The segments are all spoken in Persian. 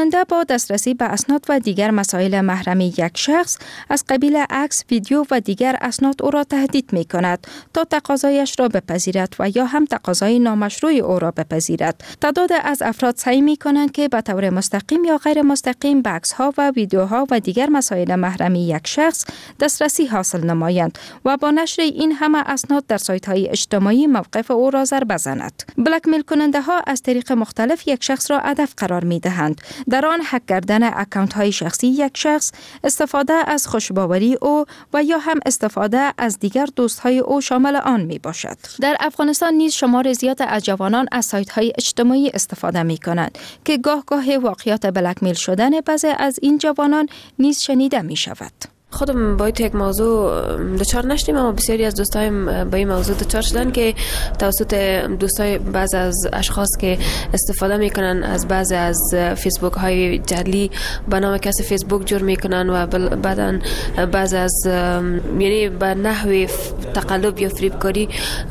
کننده با دسترسی به اسناد و دیگر مسائل محرمی یک شخص از قبیل عکس، ویدیو و دیگر اسناد او را تهدید می کند تا تقاضایش را بپذیرد و یا هم تقاضای نامشروع او را بپذیرد. تعداد از افراد سعی می کنند که به طور مستقیم یا غیر مستقیم به عکس‌ها و ویدیوها و دیگر مسائل محرمی یک شخص دسترسی حاصل نمایند و با نشر این همه اسناد در سایت‌های اجتماعی موقف او را ضربه زند. بلک میل کننده ها از طریق مختلف یک شخص را هدف قرار می دهند. در آن هک کردن اکانت های شخصی یک شخص، استفاده از خوشباوری او و یا هم استفاده از دیگر دوست های او شامل آن می باشد. در افغانستان نیز شمار زیاد از جوانان از سایت های اجتماعی استفاده می کنند که گاه واقعیات بلک میل شدن بعضی از این جوانان نیز شنیده می شود. خودم با یک موضوع دچار نشدیم، اما بسیاری از دوستایم با این موضوع دچار شدن که توسط دوستای بعض از اشخاص که استفاده میکنن از بعض از فیسبوک های جعلی به نام کسی فیسبوک جور میکنن و بعدن بعض از یعنی به نحو تقلب یا فریبکاری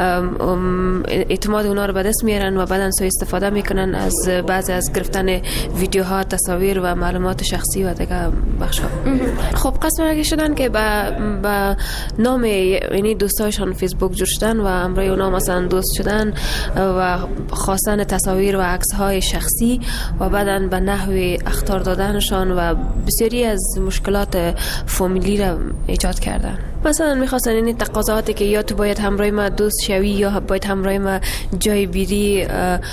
اعتماد اونا رو به دست میارن و بعدن سوء استفاده میکنن از بعض از گرفتن ویدیوها، تصاویر و معلومات شخصی و دیگه بخشا. خب قسم شدن که با نام یعنی دوستایشان فیسبوک جور شدن و امروی اونا مثلا دوست شدن و خواستن تصاویر و عکس های شخصی و بعدن به نحو اخطار دادنشان و بسیاری از مشکلات فامیلی را ایجاد کردن. مثلا میخواستن این تقاضاتی که یا تو باید همراه ما دوست شوی یا باید همراه ما جای بیری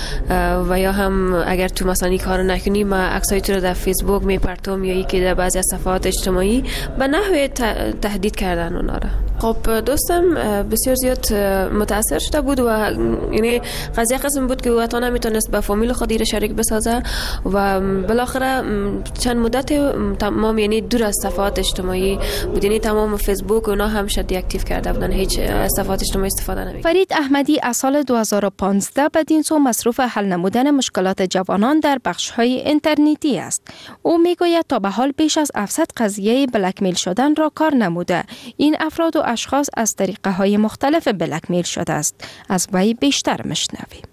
و یا هم اگر تو مثلا این کارو نکنی ما عکسای تو رو در فیسبوک میپرتم یا یکی در بعضی از صفحات اجتماعی به نحو تهدید کردن اونا را. خب دوستم بسیار زیاد متاثر شده بود و یعنی قضیه قسم بود که او حتی نمیتونست با فامیل خودی را شریک بسازه و بالاخره چند مدت تمام یعنی دور از صفحات اجتماعی بود، یعنی تمام فیسبوک اونا هم شدی اکتیو کرده بودن، هیچ صفحات اجتماعی استفاده نمی‌کرد. فرید احمدی از سال 2015 بدین سو مصروف حل نمودن مشکلات جوانان در بخش‌های اینترنتی است. او میگوید تا به حال بیش از 700 قضیه بلک میل شدن را کار نموده. این افراد و اشخاص از طریقه‌های مختلف بلک میل شده است. از وی بیشتر میشنویم.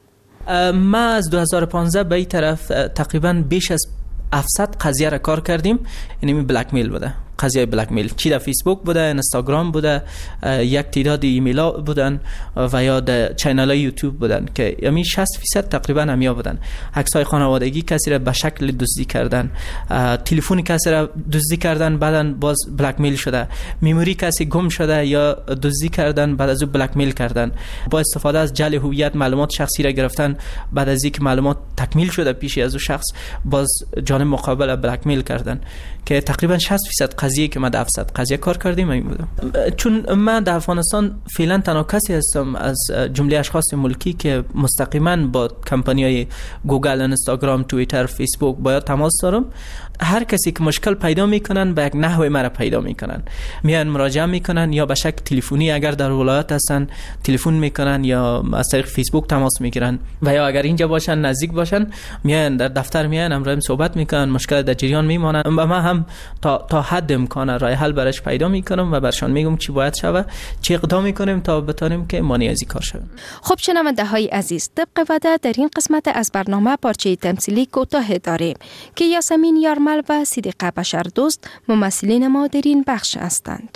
ما از 2015 به این طرف تقریبا بیش از 700 قضیه را کار کردیم. یعنی بلک میل بوده، قضیه بلک میل چی در فیسبوک بوده، اینستاگرام بوده، یک تعداد ایمیل ها بودن و یا در چینل های یوتیوب بودن که یعنی 60% تقریبا همیا بودن. عکس های خانوادگی کسی را به شکل دزدی کردن، تلفن کسی را دزدی کردن بعدن باز بلک میل شده، میموری کسی گم شده یا دزدی کردن بعد از او بلک میل کردن، با استفاده از جعل هویت معلومات شخصی را گرفتن، بعد از اینکه معلومات تکمیل شده پیش از او شخص باز جانب مقابل بلک میل کردن که تقریبا 60% قضیه که ما در 700 قضیه کار کردیم این بودم. چون من در افغانستان فعلا تنها کسی هستم از جمله اشخاص ملکی که مستقیما با کمپانی‌های گوگل، اینستاگرام، توییتر، فیسبوک باید تماس دارم. هر کسی که مشکل پیدا میکنن به یک نحو مرا پیدا میکنن، میان مراجعه میکنن یا به شکل تلفنی اگر در ولایت هستن تلفن میکنن یا از طریق فیسبوک تماس میگیرن و یا اگر اینجا باشن نزدیک باشن میان در دفتر میان امروز صحبت میکنن، مشکل در جریان میمونن و ما هم تا حد امکان راه حل برش پیدا میکنم و برشان میگم چی باید شود، چه اقدام میکنیم تا بتونیم که مانع از این کار شویم. خب شنونده های عزیز، طبق وعده در این قسمت از برنامه پارچه تمثیلی کوتاه داریم که یاسمین یارمل و صدیقه بشردوست ممثلین ما در این بخش هستند.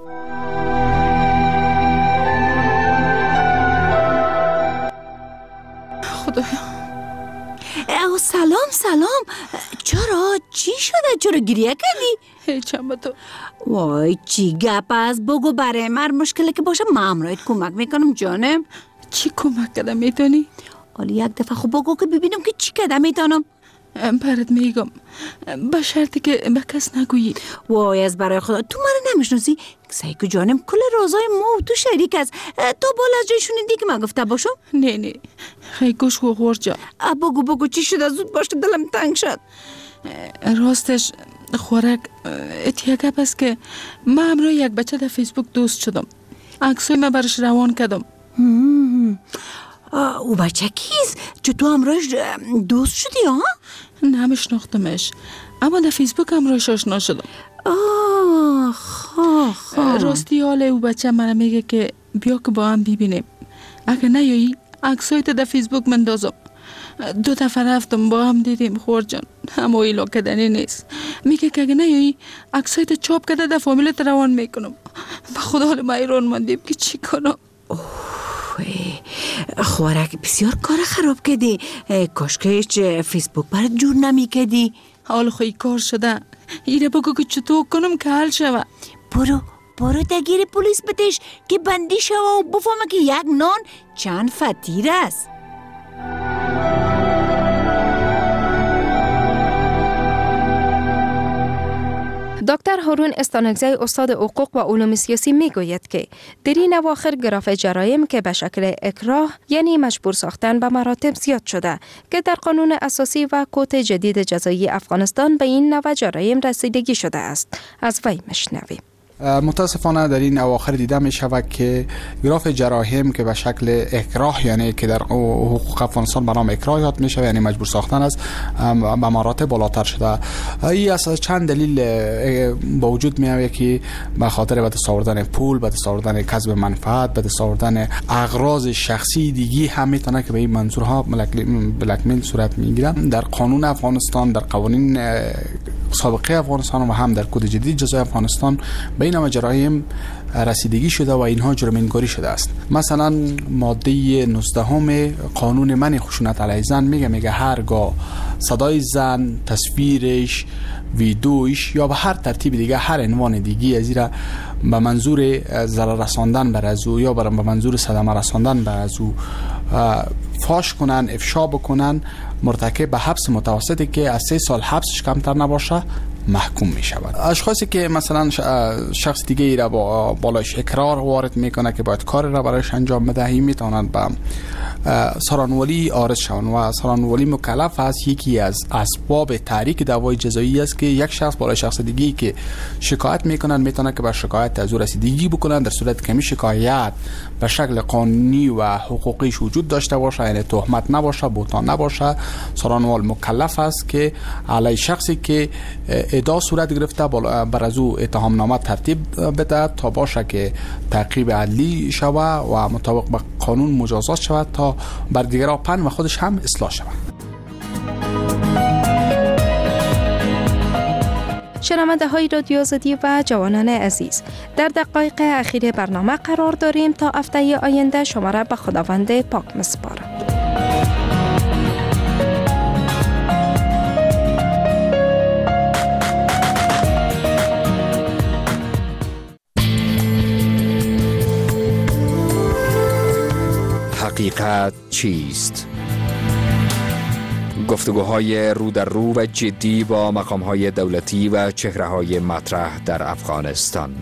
خدایا. سلام. چی شده؟ چرا گریه کردی؟ هیچم با تو. وای چی گپ است؟ بگو برای من مشکلی که باشه من امرایت کمک میکنم جانم. چی کمک کردم میتونی؟ حالا یک دفعه خب بگو که ببینم که چی کردم میتونم. برات میگم با شرطی که به کس نگویی. وای از برای خدا تو من نمیشناسی؟ سایکو جانم کل رازای ما و تو شریک است. تو بالا از جای شنیدی که من گفته باشم؟ نه خیلی گوش و غور جا. بگو چی شده؟ زود باش که دلم تنگ شد. راستش خورک اتیاگه بست که من امروز یک بچه در فیسبوک دوست شدم، عکسای من برش روان کردم. او بچه کیست؟ چه تو امروز دوست شدی ها؟ نمیشناختمش اما در فیسبوک امروز آشنا شدم. راستی حال او بچه من میگه که بیا که با هم ببینیم، اگه نیایی عکسای تو در فیسبوک مندازم. 2 دفعه رفتم با هم دیدیم خور جان، اما ایلا کدنی نیست. میگه که اگه نیایی عکسایت چاپ کرده در فامیلت روان میکنم. به خدا حال ما ایران مندیم که چی کنم. خوارک بسیار کار خراب کردی. کاش که هیچ فیسبوک برات جور نمی کردی. حال خوی کار شده. ایره بگو که چطور کنم که حل شوه. برو دگیر پلیس بتش که بندی شوه و بفهمه که یک نان چند فطیر است. دکتر هارون استانکزی استاد حقوق و علوم سیاسی میگوید که در این اواخر گراف جرایم که به شکل اکراه یعنی مجبور ساختن به مراتب زیاد شده که در قانون اساسی و کد جدید جزایی افغانستان به این نوع جرایم رسیدگی شده است. از وی میشنویم. متاسفانه در این اواخر دیده می شود که گراف جرایم که به شکل اکراه یعنی که در حقوق افغانستان به نام اکراه یاد می شود یعنی مجبور ساختن است به مراتب بالاتر شده. این از چند دلیل با وجود می آید که به خاطر به دست آوردن پول، به دست آوردن کسب منفعت، به دست آوردن اغراض شخصی دیگی هم میتونه که به این منظورها بلکمیل صورت میگیره. در قانون افغانستان، در قوانین سابقه افغانستان و هم در کد جدید جزای افغانستان به این جرایم رسیدگی شده و اینها جرم انگاری شده است. مثلا ماده 19 قانون منع خشونت علیه زن میگه هرگاه صدای زن، تصویرش، ویدیوش یا به هر ترتیب دیگه هر عنوان دیگه از این به منظور ضرر رساندن بر از او یا به منظور صدمه رساندن بر از او فاش کنن، افشا بکنن، مرتکب به حبس متوسطی که از 3 سال حبسش کمتر نباشه محکوم می شود. اشخاصی که مثلا شخص دیگه ای را با بالایش اقرار وارد میکنه که باید کار را برایش انجام بده، این میتونند به سرانولی عارض شوند و سرانولی مکلف است. یکی از اسباب تحریک دعوای جزایی است که یک شخص بالای شخص دیگه که شکایت میکنن میتونه که به شکایت از او رسیدگی بکنن در صورت که می شکایت به شکل قانونی و حقوقیش وجود داشته باشه، یعنی تهمت نباشه، بهتان نباشه. سرانوال مکلف است که علی شخصی که ادعا صورت گرفته بر از او اتهامنامه ترتیب بده تا باشه که تعقیب عدلی شوه و مطابق با قانون مجازات شود تا بر دیگران پند و خودش هم اصلاح شود. شنونده های رادیو آزادی و جوانان عزیز، در دقایق اخیر برنامه قرار داریم تا هفته آینده شما را به خداوند پاک می‌سپارم. حقیقت چیست؟ گفتگوهای رو در رو و جدی با مقام‌های دولتی و چهره‌های مطرح در افغانستان.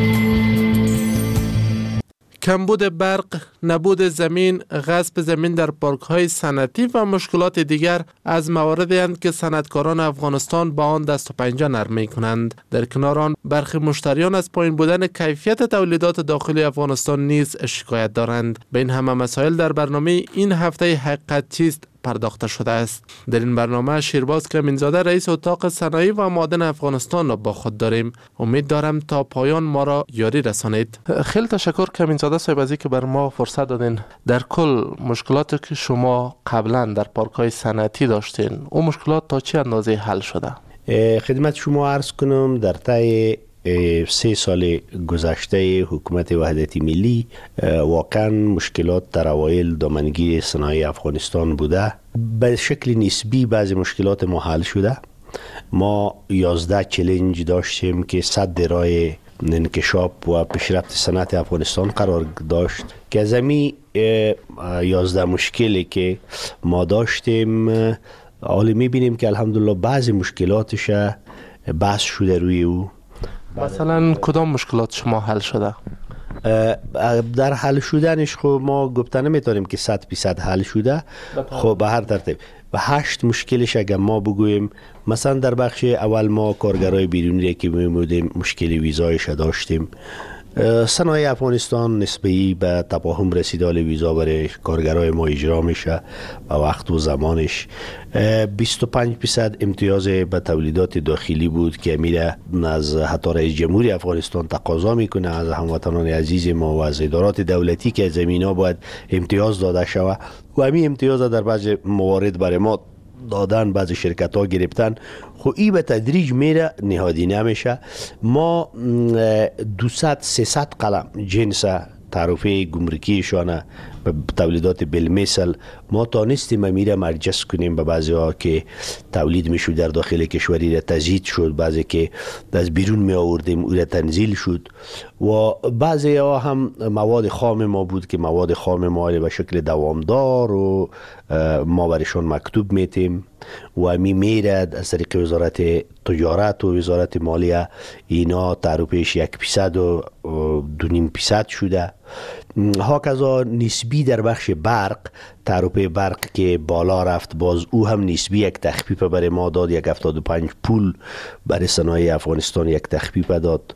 کمبود برق، نبود زمین، غصب زمین در پارک‌های صنعتی و مشکلات دیگر از مواردی اند که صنعتکاران افغانستان با آن دست و پنجه نرم می‌کنند. در کنار آن برخی مشتریان از پایین بودن کیفیت تولیدات داخلی افغانستان نیز شکایت دارند. به این همه مسائل در برنامه این هفته حقیقت چیست پرداخته شده است. در این برنامه شیرباز کمینزاده رئیس اتاق صنایع و معادن افغانستان را با خود داریم. امید دارم تا پایان ما را یاری رسانید. خیلی تشکر کمینزاده صاحب از اینکه بر ما فرصت دادین. در کل مشکلاتی که شما قبلا در پارک‌های صنعتی داشتین، اون مشکلات تا چه اندازه حل شده؟ خدمت شما عرض کنم در طی 3 سال گذشته حکومت وحدت ملی واقعا مشکلات در اوایل دامنگیر صنایع افغانستان بوده. به شکل نسبی بعضی مشکلات ما حل شده. ما 11 چالش داشتیم که صد راه انکشاف و پیشرفت صنعت افغانستان قرار داشت که از همین 11 مشکلی که ما داشتیم حالا میبینیم که الحمدلله بعضی مشکلاتش بحث شده روی او. مثلا کدام مشکلات شما حل شده؟ در حل شدنش خب ما گفتن نمیتونیم که 100% حل شده. خب به هر ترتیب و 8 مشکلش اگر ما بگوییم، مثلا در بخش اول ما کارگرای بیرونی که میمودیم مشکل ویزایش داشتیم. صنایع افغانستان نسبی به تفاهم رسیدال ویزا برای کارگرای ما اجرا میشه و وقت و زمانش. 25% امتیاز به تولیدات داخلی بود که میره از حتی رئیس جمهوری افغانستان تقاضا میکنه از هموطنان عزیز ما و از ادارات دولتی که زمینا باید امتیاز داده شود و همین امتیاز در بعض موارد برای ما دادن، بعضی شرکت ها گرفتن. خب این به تدریج میره نهادینه میشه. ما 200-300 قلم جنس تعرفه گمرکیشانه به تولیدات بالمثل ما تانستیم میره مرجس کنیم به بعضی ها که تولید میشود در داخل کشوری را تزیید شد، بعضی که از بیرون می آوردیم او را تنزیل شد و بعضی ها هم مواد خام ما بود که مواد خام ما به شکل دوامدار و ما برشان مکتوب میتیم و میره از طریق وزارت تجارت و وزارت مالیه اینا تعرفهش 1% و 2.5% شده. هاکذا نسبی در بخش برق، تعرفه برق که بالا رفت باز او هم نسبی یک تخفیف برای ما داد، 1.75 پول برای صنایع افغانستان یک تخفیف داد.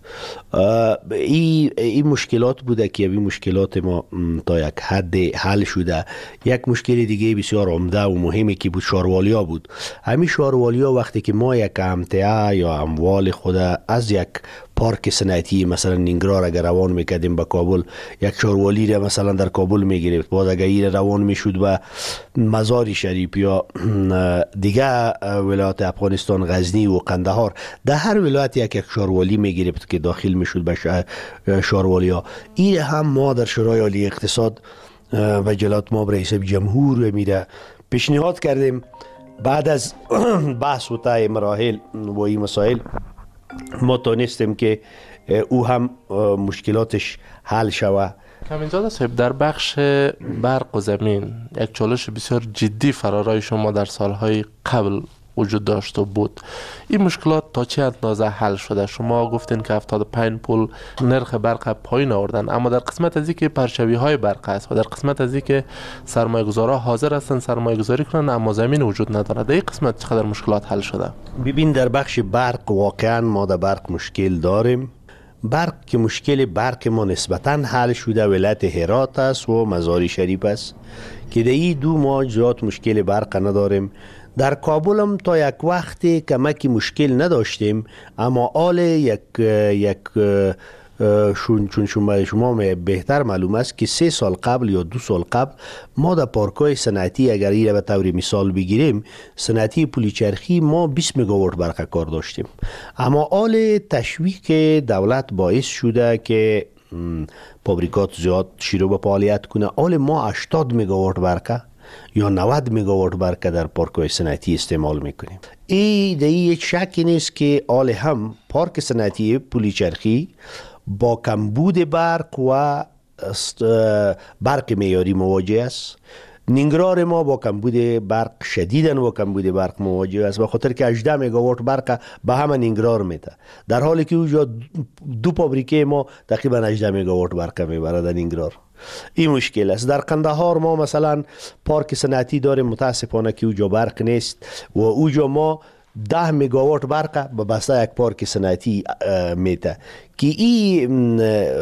این مشکلات بوده که این مشکلات ما تا یک حد حل شده. یک مشکل دیگه بسیار عمده و مهمی که بود شاروالیا بود. همین شاروالیا وقتی که ما یک امتعه یا اموال خود از یک پارک صنعتی مثلا نینگرار اگر روان میکردیم به کابل، یک شاروالی را مثلا در کابل میگرفت، باز اگر این روان میشد به مزار شریف یا دیگه ولایت افغانستان غزنی و قندهار، در هر ولایت یک شاروالی میگرفت که داخل میشد به شاروالیا. این هم ما در شورای عالی اقتصاد و جلالت مآب رئیس جمهور میره پیشنهاد کردیم. بعد از بحث و طی مراحل و این مسائل ما تانستیم که او هم مشکلاتش حل شوه. کامینزاده صاحب، در بخش برق و زمین یک چالش بسیار جدی فرارای شما در سالهای قبل وجود داشت و بود. این مشکلات تا چه اندازه حل شده؟ شما گفتین که 75 پول نرخ برق پایین آوردن، اما در قسمت از اینکه پرچوی های برق است و در قسمت از اینکه سرمایه گذارا حاضر هستن سرمایه گذاری کنن اما زمین وجود نداره، در این قسمت چقدر مشکلات حل شده؟ ببین در بخش برق واقعا ما در برق مشکل داریم. برق که مشکل برق ما نسبتاً حل شده ولایت هرات است و مزار شریف است که در این دو ما زیاد مشکل برق نداریم. در کابل هم تا یک وقتی کمکی مشکل نداشتیم، اما آل یک چون شما بهتر معلوم است که 3 سال قبل یا 2 سال قبل ما در پارکای صنعتی اگر این به طور مثال بگیریم، صنعتی پولیچرخی ما 20 مگاوات برق کار داشتیم، اما آل تشویق دولت باعث شده که فابریکات زیاد شروع به فعالیت کنه. آل ما 80 مگاوات برق یا 90 مگاوات برق در پارک‌های صنعتی استعمال میکنیم. این یک شکی نیست که آل هم پارک صنعتی پولیچرخی با کمبود برق و برق معیاری مواجه است. نینگرار ما با کمبود برق شدیداً با کمبود برق مواجه است، به خاطر که 18 مگاوات برق به همه نینگرار میده، در حالی که اونجا 2 فابریکه ما تقریبا 18 مگاوات برق میبره در نینگرار. این مشکل است. در قندهار ما مثلا پارک صنعتی داریم، متاسفانه که اونجا برق نیست و اونجا ما 10 مگاوات برق به بسته یک پارک صنعتی میده که این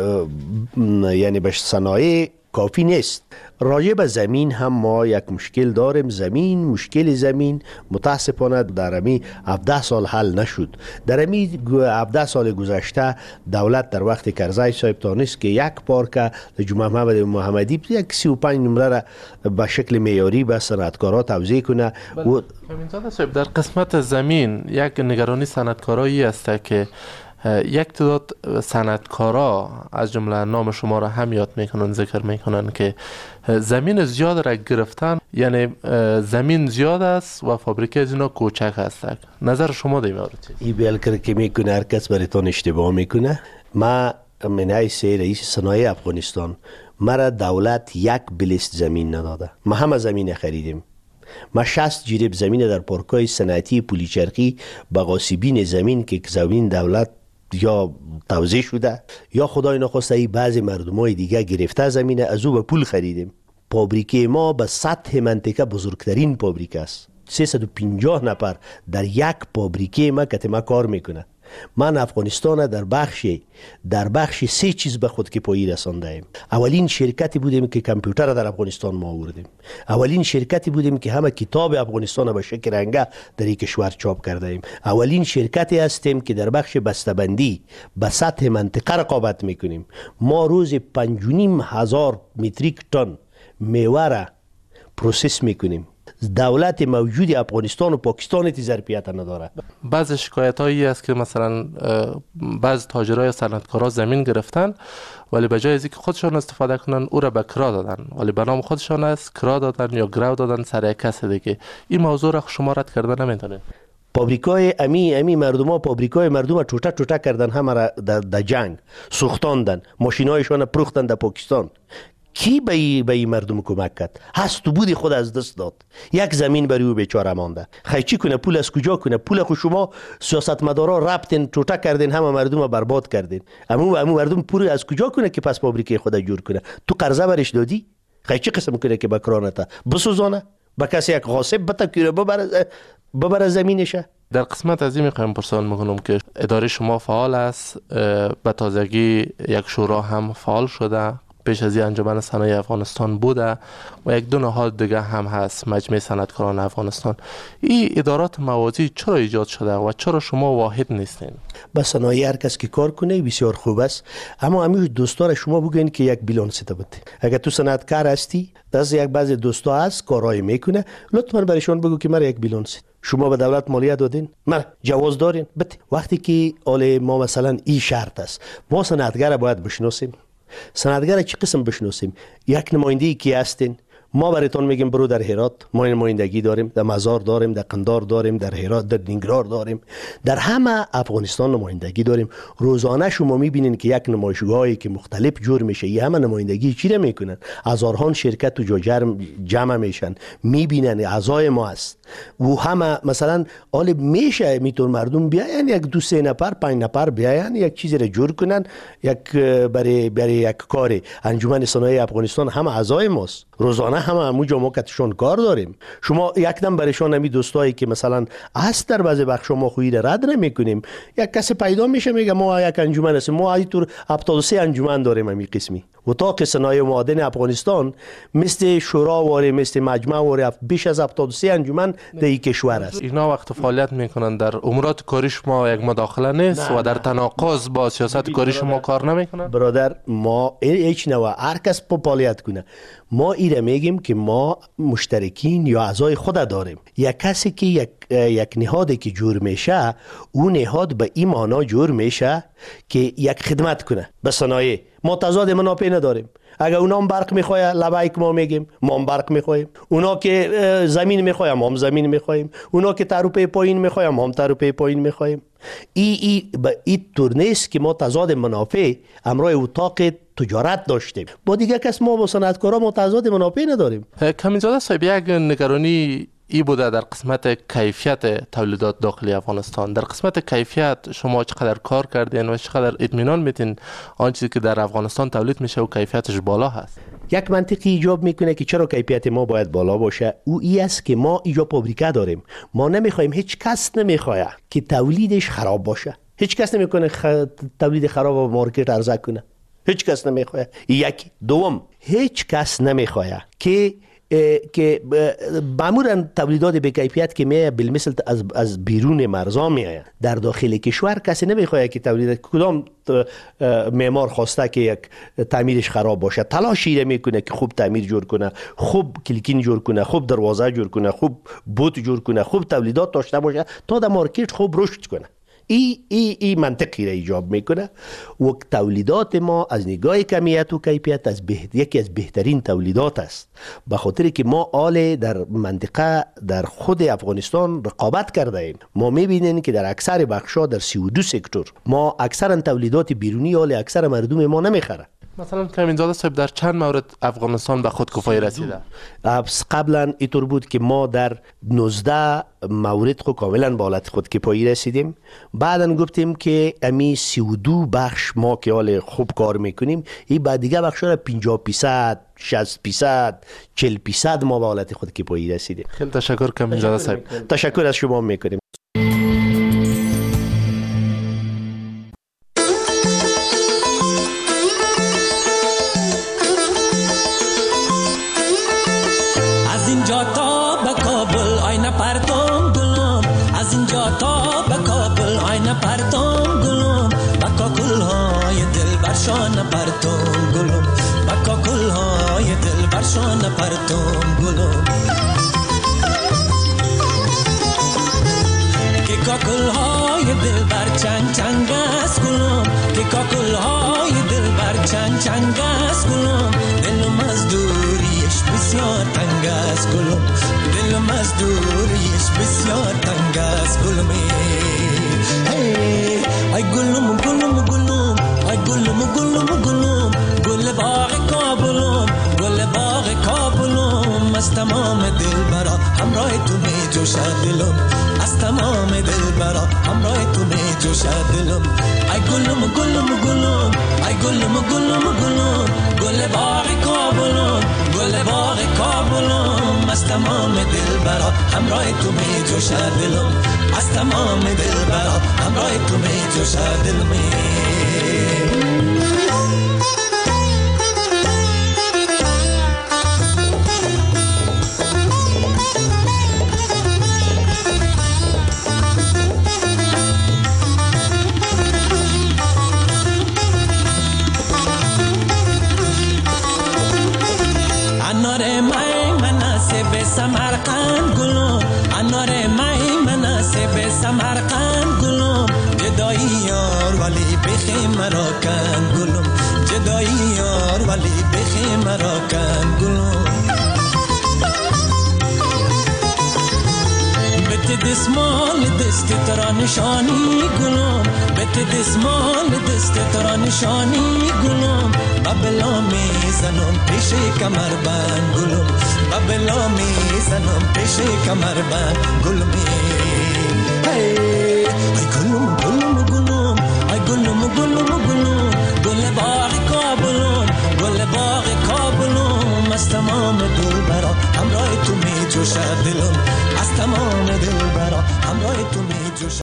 یعنی به صنایع کافی نیست. راجع به زمین هم ما یک مشکل داریم. مشکل زمین متاسفانه در امی 17 سال حل نشد. در امی 17 سال گذشته دولت در وقت کرزی صاحب تانست که یک پارک جمعه محمد محمدی یک 35 نمره را به شکل معیاری به صنعتکارا توزیع کنه. کامینزاده صاحب، در قسمت زمین یک نگرانی صنعتکارایی است که یک تعداد صنعتکارا از جمله نام شما را هم یاد میکنن، ذکر میکنن که زمین زیاد را گرفتن، یعنی زمین زیاد است و فابریکه از اینا کوچک هست. نظر شما در این مورد چیست؟ این بیلکر که میکنه هر کس برایتان اشتباه میکنه. ما من حیث رئیس صنایع افغانستان مرا دولت یک بلیست زمین نداده. ما همه زمین خریدیم. ما 60 جریب زمین در پارکای صنعتی پولیچرخی به غاصبین زمین که زمین دولت یا توزیع شده یا خدای نخواسته بعضی مردمای دیگه گرفته زمین از او به پول خریدیم. فابریکه ما به سطح منطقه بزرگترین فابریکه است. 350 نفر در یک فابریکه ما که کار میکنه. من افغانستان در بخش 3 چیز به خود کفایی رسانده ایم. اولین شرکتی بودیم که کامپیوتر در افغانستان ما آوردیم. اولین شرکتی بودیم که همه کتاب افغانستان به شکل رنگه در این کشور چاپ کرده ایم. اولین شرکتی هستیم که در بخش بسته‌بندی به سطح منطقه رقابت میکنیم. ما روز 5,500 متریک تن میوه را پروسس میکنیم. دولت موجود افغانستان و پاکستان تی ظرفیت نداره. بعض شکایت هایی است که مثلا بعض تاجرای صنعتکارا زمین گرفتن ولی به جای از اینکه خودشان استفاده کنن او را به کرا دادن، ولی به نام خودشان است کرا دادن یا گرو دادن سر یک کس دیگه. این موضوع را شما رد کردن نمیتونه؟ پابریکای امی مردم پابریکای مردم ټوټه کردن، همه را در جنگ سوختاندن، ماشینایشان پروختن در پاکستان. کی به این مردم کمک کرد؟ هست بودی خود از دست داد. یک زمین برای او بیچاره مانده. خیلی چی کنه؟ پول از کجا کنه؟ پول خود شما سیاستمدارا ربطین ټوټه کردین، همه مردم برباد کردین. امو مردم پول از کجا کنه که پس فابریکه خود جور کنه؟ تو قرضه برش دادی؟ خیلی چی قسم کنه که بکرانتا بسوزانه؟ با کسی یک غاصب بتکیره ببره زمینشه؟ در قسمت از این میخوایم پرسان میکنم که اداره شما فعال است، به تازگی یک شورا هم فعال شده، پیش از این انجمن صنایع افغانستان بوده و یک دو نهاد دیگه هم هست، مجمع صنعتکاران افغانستان. این ادارات موازی چرا ایجاد شده و چرا شما واحد نیستین؟ با صنایع هر کس که کار کنه بسیار خوب است، اما همین دوستان شما بگوین که یک بیلانس بده. اگر تو صنعتکار هستی، دست یک بعضی دوستا هست کارایی میکنه، لطفا برایشون بگو که مرا یک بیلانس شما به دولت مالیه دادین؟ نه. جواز دارین؟ بده. وقتی که آله ما مثلا این شرط است، ما صنعتگر باید بشناسیم. صنعتگر چه قسم بشناسیم؟ یک نمایندگی کی هستین؟ ما براتون میگیم برو در هرات، ما نمایندگی داریم، در مزار داریم، در قندار داریم، در هرات، در نینگرار داریم، در همه افغانستان نمایندگی داریم. روزانه شما میبینین که یک نمایشگاهی که مختلف جور میشه، این همه نمایندگی چی را میکنن؟ هزاران شرکت تو جمع میشن، میبینن اعضای ما است و همه مثلا حال میشه میتون مردم بیاین یک دو سه نفر 5 نفر بیاین یک چیزی را جور کنن، یک برای یک کار. انجمن صنایع افغانستان همه اعضای ماست، روزانه همه همونجا ما کتشون کار داریم. شما یک دم برشان همی دوستایی که مثلا هست در بعضی بخش ما خویی رد نمیکنیم، یک کسی پیدا میشه میگه ما یک انجمن هستیم، ما اینطور 73 انجمن داریم همی قسمی. اتاق صنایع معدن افغانستان مثل شورا واره، مثل مجمع واره، بیش از 73 انجمن در این کشور است. اینا وقت فعالیت میکنن در امورات کاری شما یک مداخله نیست و در تناقض با سیاست کاری شما کار نمیکنن؟ برادر ما هیچ نوع هر کس فعالیت کنه، ما ایره میگیم که ما مشترکین یا اعضای خود داریم. یک کسی که یک نهادی که جور میشه، اون نهاد به این معنا جور میشه که یک خدمت کنه به صنایع. ما تضاد منافع نداریم. اگر اونا هم برق میخواه لبایک ما میگیم، ما هم برق میخوایم. اونا که زمین میخواه ما هم زمین میخوایم. اونا که تروپه پایین میخواه ما هم تروپه پایین میخوایم. این طور نیست که ما تضاد منافع امرای اتاق تجارت داشتیم. با دیگه کس ما با صنعتکارا ما تضاد منافع نداریم. کامیزاده صاحب، یک نگرانی ای بوده در قسمت کیفیت تولیدات داخلی افغانستان. در قسمت کیفیت شما چقدر کار کردین و چقدر اطمینان میتین آن چیزی که در افغانستان تولید میشه و کیفیتش بالا هست؟ یک منطقی ایجاب میکنه که چرا کیفیت ما باید بالا باشه. او ای است که ما اینجا فابریکه داریم، ما نمیخوایم، هیچ کس نمیخواد که تولیدش خراب باشه. هیچ کس نمیکنه تولید خراب و مارکت عرضه کنه، هیچ کس نمیخواد. یک دوم، هیچ کس نمیخواد که معمولا تولیدات به کیفیت که میایه بالمثل از بیرون مرزا میایه در داخل کشور کسی نمیخواد که تولید. کدام معمار خواسته که یک تعمیرش خراب باشه؟ تلاشی میکنه که خوب تعمیر جور کنه، خوب کلیکین جور کنه، خوب دروازه جور کنه، خوب بوت جور کنه، خوب تولیدات داشته باشه تا در مارکت خوب رشد کنه. ای منطقی را ایجاب میکنه و تولیدات ما از نگاه کمیت و کیفیت یکی از بهترین تولیدات است، به خاطر که ما آل در منطقه در خود افغانستان رقابت کرده ایم. ما میبینیم که در اکثر بخشا در 32 سکتور ما اکثرا تولیدات بیرونی آل اکثر مردم ما نمیخره. مثلا کامینزاده صاحب، در چند مورد افغانستان به خودکفایی رسیده؟ قبلا اینطور بود که ما در 19 مورد خود کاملا به حالت خودکفایی رسیدیم. بعدا گفتیم که امی 32 بخش ما که حال خوب کار میکنیم، این بعد دیگه بخشا را 50%، 60%، 40% ما به حالت خودکفایی رسیدیم. خیلی تشکر کامینزاده صاحب. تشکر از شما میکنیم. که کاکل‌های دلبر چنگ چنگ است گلم، که کاکل‌های دلبر چنگ چنگ است گلم. دلم از دوریش بسیار تنگ است گلم، دلم از دوریش بسیار تنگ است گلم. ای گلم گلم گلم، ای گلم گلم گلم، گل باغ کابلم، گل باغ کابلم. از تمام دلبرا همراه تو می جوشد دلم، از تمام دلبرا همراه تو می جوشد دلم. ای گلم گلم گلم، ای گلم گلم گلم، گل باغ کابلم، گل باغ کابلم. از تمام دلبرا همراه تو می جوشد دلم، از تمام دلبرا همراه تو می جوشد دلم. سمرقند گلم، انار می مناسب سمرقند گلم. جدایی یار ولی بخی مرا کند گلم، جدایی یار ولی بخی مرا کند گلم. بت دسمال دست ترا نشانی گلم، بت دسمال دست ترا نشانی گلم. ببلا می زنم پیش کمر بند گلم، ببلا می زنم پیش کمر بند گلم. ای گلم گلم گلم، ای گلم گلم گلم، گل باغ کابلم، گل باغ کابلم. از تمام دلبرا همراه تو می جوشد دلم، از تمام دلبرا همراه تو می جوشد.